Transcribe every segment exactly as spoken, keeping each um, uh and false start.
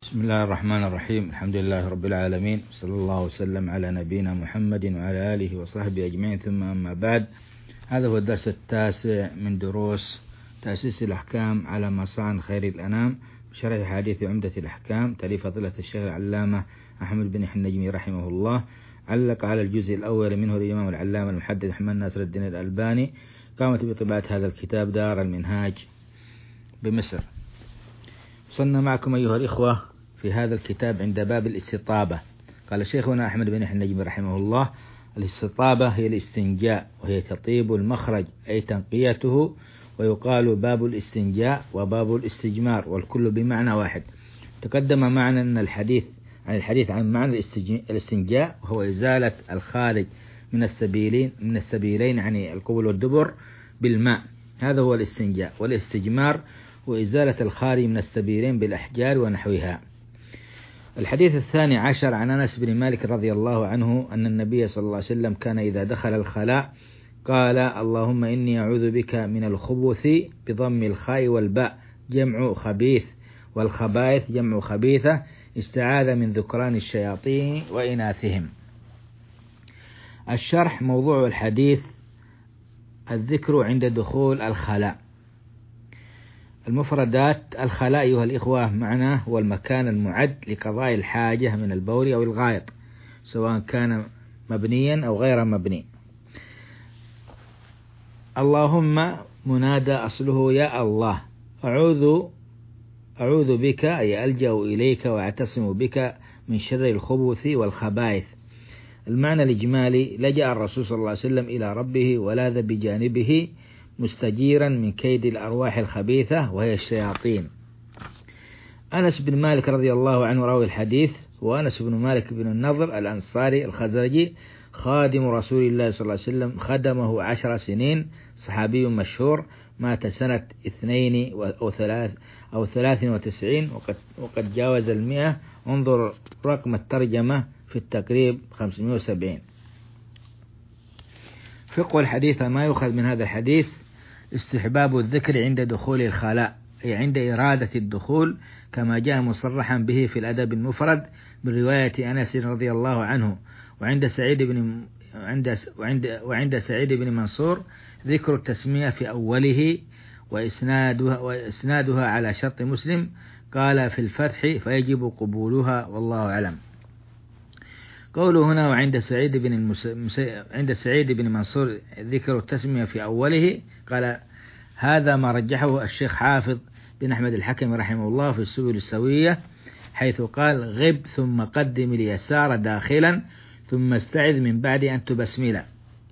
بسم الله الرحمن الرحيم. الحمد لله رب العالمين، صلى الله وسلم على نبينا محمد وعلى آله وصحبه أجمعين، ثم أما بعد. هذا هو الدرس التاسع من دروس تأسيس الأحكام على مصان خير الأنام بشرح حديث عمدة الأحكام تأليف فضيلة الشيخ العلامة أحمد بن النجمي رحمه الله. علق على الجزء الأول منه الإمام العلامة المحدث محمد ناصر الدين الألباني. قامت بطباعة هذا الكتاب دار المنهاج بمصر. وصلنا معكم أيها الإخوة في هذا الكتاب عند باب الاستطابة. قال شيخنا أحمد بن النجمي رحمه الله: الاستطابة هي الاستنجاء، وهي تطيب المخرج أي تنقيته، ويقال باب الاستنجاء وباب الاستجمار، والكل بمعنى واحد. تقدم معنا أن الحديث عن الحديث عن معنى الاستنجاء وهو إزالة الخارج من السبيلين من السبيلين يعني القبل والدبر بالماء، هذا هو الاستنجاء. والاستجمار وإزالة الخارج من السبيلين بالأحجار ونحوها. الحديث الثاني عشر عن أنس بن مالك رضي الله عنه أن النبي صلى الله عليه وسلم كان إذا دخل الخلاء قال: اللهم إني أعوذ بك من الخبث بضم الخاء والباء جمع خبيث، والخبائث جمع خبيثة، استعاذ من ذكران الشياطين وإناثهم. الشرح: موضوع الحديث الذكر عند دخول الخلاء. المفردات: الخلاء أيها الإخوة معناه هو المكان المعد لقضاء الحاجة من البول أو الغائط، سواء كان مبنيا أو غير مبني. اللهم منادى أصله يا الله، أعوذ أعوذ بك أي ألجأ إليك وأعتصم بك من شر الخبث والخبائث. المعنى الإجمالي: لجأ الرسول صلى الله عليه وسلم إلى ربه ولاذ بجانبه مستجيرا من كيد الأرواح الخبيثة وهي الشياطين. أنس بن مالك رضي الله عنه راوي الحديث، وأنس بن مالك بن النضر الأنصاري الخزرجي خادم رسول الله صلى الله عليه وسلم، خدمه عشر سنين، صحابي مشهور، مات سنة اثنين أو ثلاث أو ثلاث وتسعين وقد, وقد جاوز المئة. انظر رقم الترجمة في التقريب خمسمائة وسبعين. فقه الحديث: ما يؤخذ من هذا الحديث استحباب الذكر عند دخول الخلاء، أي عند إرادة الدخول، كما جاء مصرحا به في الأدب المفرد من رواية أنس رضي الله عنه. وعند سعيد بن وعند وعند وعند سعيد بن منصور ذكر التسمية في أوله وإسنادها وإسنادها على شرط مسلم. قال في الفتح: فيجب قبولها، والله أعلم. قوله هنا وعند سعيد بن المس... عند سعيد بن منصور ذكر التسمية في أوله، قال هذا ما رجحه الشيخ حافظ بن أحمد الحكم رحمه الله في السبل السوية، حيث قال: غب ثم قدم اليسار داخلا ثم استعذ من بعد أن تبسمل.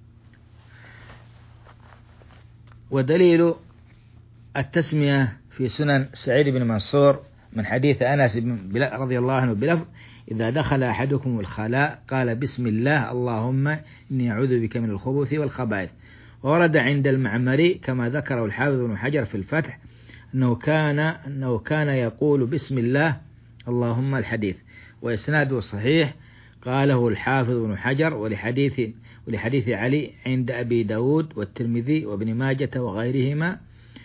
ودليل التسمية في سنن سعيد بن منصور من حديث أنس رضي الله عنه بلفظ: إذا دخل أحدكم الخلاء قال بسم الله اللهم إني أعوذ بك من الخبث والخبائث. وورد عند المعمري كما ذكره الحافظ بن حجر في الفتح أنه كان أنه كان يقول بسم الله اللهم الحديث، وإسناده صحيح. قاله الحافظ بن حجر ولحديث ولحديث علي عند أبي داود والترمذي وابن ماجة وغيرهما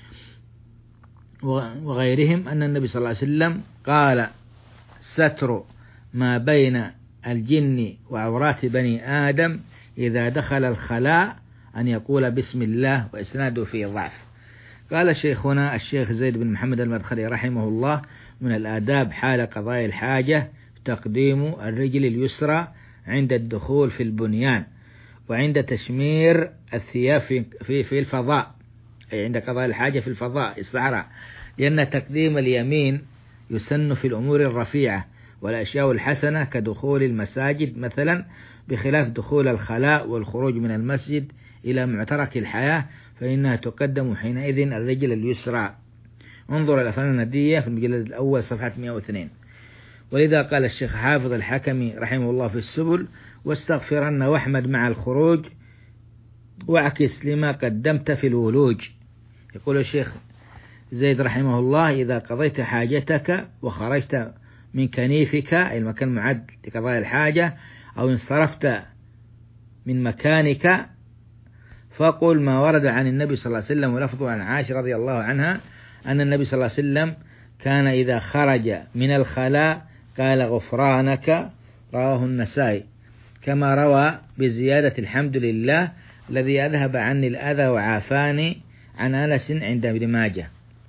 وغيرهم أن النبي صلى الله عليه وسلم قال: ستر ما بين الجن وعورات بني آدم إذا دخل الخلاء أن يقول بسم الله، وإسناده فيه ضعف. قال شيخنا الشيخ زيد بن محمد المدخلي رحمه الله: من الآداب حال قضاء الحاجة تقديم الرجل اليسرى عند الدخول في البنيان، وعند تشمير الثياب في, في, في الفضاء، أي عند قضاء الحاجة في الفضاء الصحراء، لأن تقديم اليمين يسن في الأمور الرفيعة والأشياء الحسنة كدخول المساجد مثلا، بخلاف دخول الخلاء والخروج من المسجد إلى معترك الحياة، فإنها تقدم حينئذ الرجل اليسرى. انظر الأفنان الندية في المجلد الأول صفحة مئة واثنين. ولذا قال الشيخ حافظ الحكمي رحمه الله في السبل: واستغفرن واحمد مع الخروج واعكس لما قدمت في الولوج. يقول الشيخ زيد رحمه الله: إذا قضيت حاجتك وخرجت من كنيفك أي المكان معد لقضاء الحاجة، أو انصرفت من مكانك، فقل ما ورد عن النبي صلى الله عليه وسلم، ولفظه عن عائشة رضي الله عنها أن النبي صلى الله عليه وسلم كان إذا خرج من الخلاء قال غفرانك، رواه النسائي، كما روى بزيادة الحمد لله الذي أذهب عني الأذى وعافاني عن أنس عند ابن ماجه.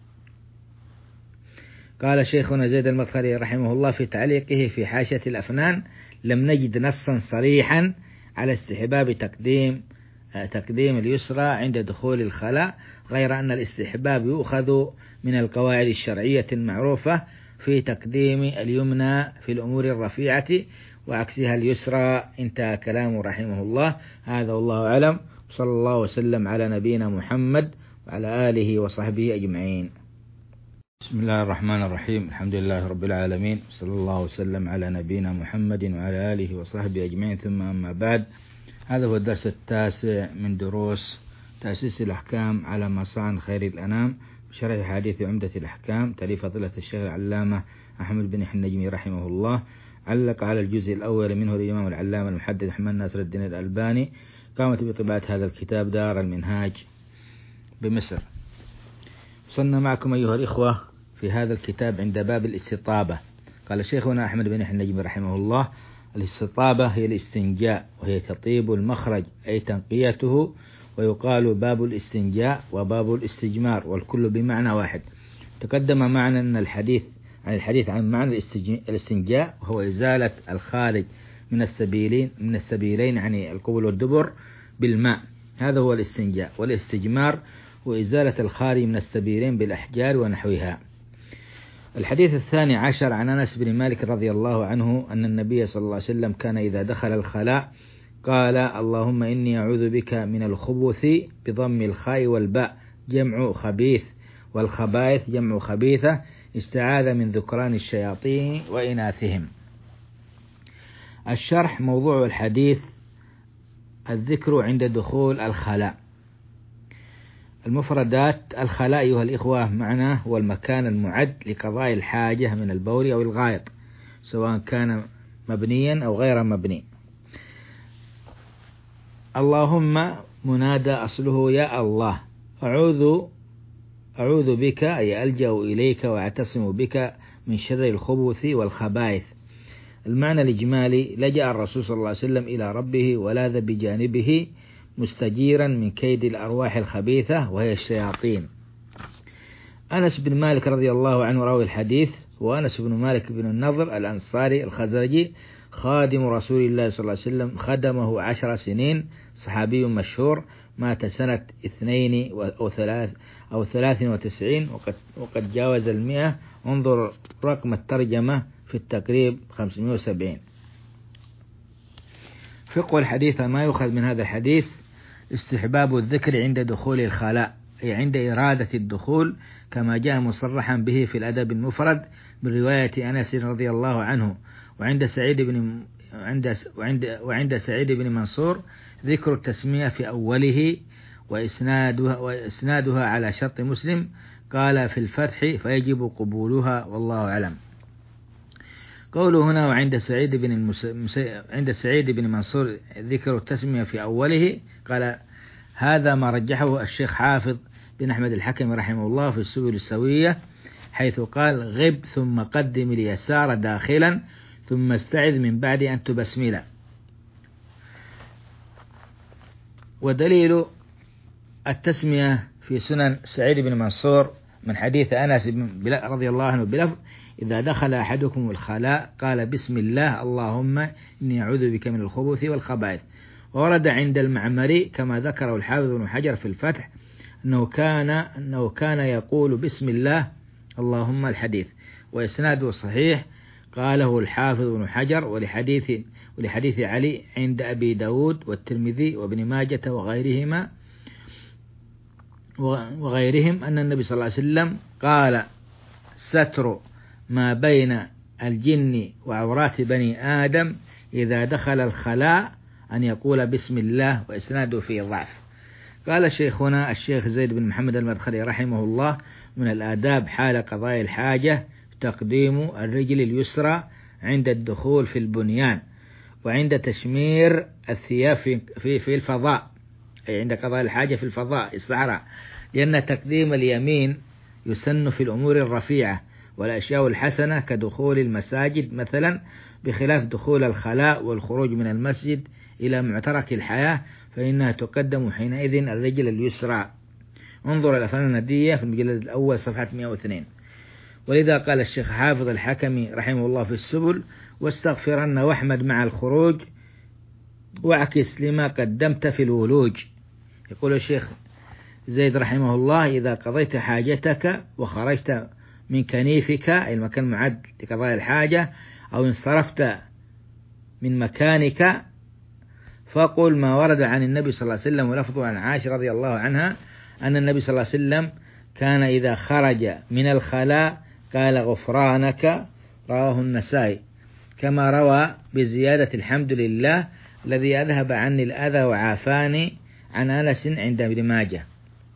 قال شيخنا زيد المدخلي رحمه الله في تعليقه في حاشية الأفنان: لم نجد نصا صريحا على استحباب تقديم تقديم اليسرى عند دخول الخلاء، غير أن الاستحباب يؤخذ من القواعد الشرعية المعروفة في تقديم اليمنى في الأمور الرفيعة وعكسها اليسرى. انتهى كلامه رحمه الله. هذا والله أعلم، صلى الله وسلم على نبينا محمد وعلى آله وصحبه أجمعين. بسم الله الرحمن الرحيم، الحمد لله رب العالمين، صلى الله وسلم على نبينا محمد وعلى آله وصحبه أجمعين، ثم أما بعد. هذا هو الدرس التاسع من دروس تأسيس الأحكام على مصان خير الأنام، شرح حديث عمدة الأحكام تأليف فضيلة الشيخ العلامة أحمد بن النجمي رحمه الله. علق على الجزء الأول منه الإمام العلامة المحدث محمد ناصر الدين الألباني. قامت بطباعة هذا الكتاب دار المنهاج بمصر. وصلنا معكم أيها الإخوة في هذا الكتاب عند باب الاستطابة. قال شيخنا أحمد بن النجمي رحمه الله: الاستطابة هي الاستنجاء، وهي تطيب المخرج أي تنقيته، ويقال باب الاستنجاء وباب الاستجمار، والكل بمعنى واحد. تقدم معنا أن الحديث عن الحديث عن معنى الاستنجاء وهو إزالة الخارج من السبيلين من السبيلين يعني القبل والدبر بالماء، هذا هو الاستنجاء. والاستجمار هو إزالة الخارج من السبيلين بالأحجار ونحوها. الحديث الثاني عشر عن أنس بن مالك رضي الله عنه أن النبي صلى الله عليه وسلم كان إذا دخل الخلاء قال: اللهم إني أعوذ بك من الخبث بضم الخاء والباء جمع خبيث، والخبائث جمع خبيثة، استعاذ من ذكران الشياطين وإناثهم. الشرح: موضوع الحديث الذكر عند دخول الخلاء. المفردات: الخلاء أيها الإخوة معناه هو المكان المعد لقضاء الحاجة من البول أو الغائط، سواء كان مبنيا أو غير مبني. اللهم منادى أصله يا الله، أعوذ أعوذ بك أي ألجأ إليك وأعتصم بك من شر الخبث والخبائث. المعنى الإجمالي: لجأ الرسول صلى الله عليه وسلم إلى ربه ولاذ بجانبه مستجيرا من كيد الأرواح الخبيثة وهي الشياطين. أنس بن مالك رضي الله عنه راوي الحديث، وأنس بن مالك بن النضر الأنصاري الخزرجي خادم رسول الله صلى الله عليه وسلم، خدمه عشر سنين، صحابي مشهور، مات سنة اثنين أو ثلاث أو ثلاث وتسعين وقد, وقد جاوز المئة. انظر رقم الترجمة في التقريب خمسمائة وسبعين. فقه الحديث: ما يؤخذ من هذا الحديث استحباب الذكر عند دخول الخلاء، أي عند إرادة الدخول، كما جاء مصرحا به في الأدب المفرد من رواية أنس رضي الله عنه. وعند سعيد بن وعند وعند وعند سعيد بن منصور ذكر التسمية في أوله وإسنادها وإسنادها على شرط مسلم، قال في الفتح: فيجب قبولها، والله أعلم. قوله هنا وعند سعيد بن المس... عند سعيد بن منصور ذكر التسمية في أوله، قال هذا ما رجحه الشيخ حافظ بن أحمد الحكم رحمه الله في السبل السوية، حيث قال: غب ثم قدم اليسار داخلا ثم استعذ من بعد أن تبسمل. ودليل التسمية في سنن سعيد بن منصور من حديث أنس رضي الله عنه بلفظ: إذا دخل أحدكم الخلاء قال بسم الله اللهم إني أعوذ بك من الخبث والخبائث. ورد عند المعمري كما ذكره الحافظ بن حجر في الفتح أنه كان أنه كان يقول بسم الله اللهم الحديث، وإسناده صحيح، قاله الحافظ بن حجر. ولحديث ولحديث علي عند أبي داود والترمذي وابن ماجة وغيرهما وغيرهم أن النبي صلى الله عليه وسلم قال: ستر ما بين الجن وعورات بني آدم إذا دخل الخلاء أن يقول بسم الله، وإسناده فيه ضعف. قال شيخنا الشيخ زيد بن محمد المدخلي رحمه الله: من الآداب حال قضاء الحاجة تقديم الرجل اليسرى عند الدخول في البنيان، وعند تشمير الثياب في, في, في الفضاء، أي عند قضاء الحاجة في الفضاء الصحراء، لأن تقديم اليمين يسن في الأمور الرفيعة، والأشياء الحسنة كدخول المساجد مثلا، بخلاف دخول الخلاء والخروج من المسجد إلى معترك الحياة، فإنها تقدم حينئذ الرجل اليسرى. انظر الأفنان الندية في المجلد الأول صفحة مئة واثنين. ولذا قال الشيخ حافظ الحكمي رحمه الله في السبل: واستغفرن واحمد مع الخروج واعكس لما قدمت في الولوج. يقول الشيخ زيد رحمه الله: إذا قضيت حاجتك وخرجت من كنيفك، أي المكان معد لقضاء الحاجة، أو انصرفت من مكانك، فقل ما ورد عن النبي صلى الله عليه وسلم، ولفظه عن عائشة رضي الله عنها أن النبي صلى الله عليه وسلم كان إذا خرج من الخلاء قال غفرانك، رواه النسائي، كما روى بزيادة الحمد لله الذي أذهب عني الأذى وعافاني عن أنس عند ابن ماجه.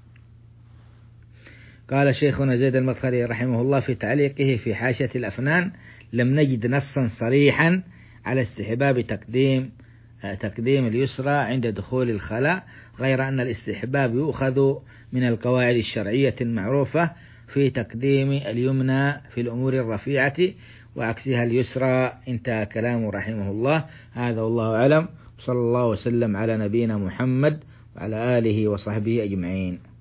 قال شيخنا زيد المدخلي رحمه الله في تعليقه في حاشية الأفنان: لم نجد نصا صريحا على استحباب تقديم تقديم اليسرى عند دخول الخلاء، غير أن الاستحباب يؤخذ من القواعد الشرعية المعروفة في تقديم اليمنى في الأمور الرفيعة وعكسها اليسرى. انتهى كلامه رحمه الله. هذا والله أعلم، صلى الله وسلم على نبينا محمد وعلى آله وصحبه أجمعين.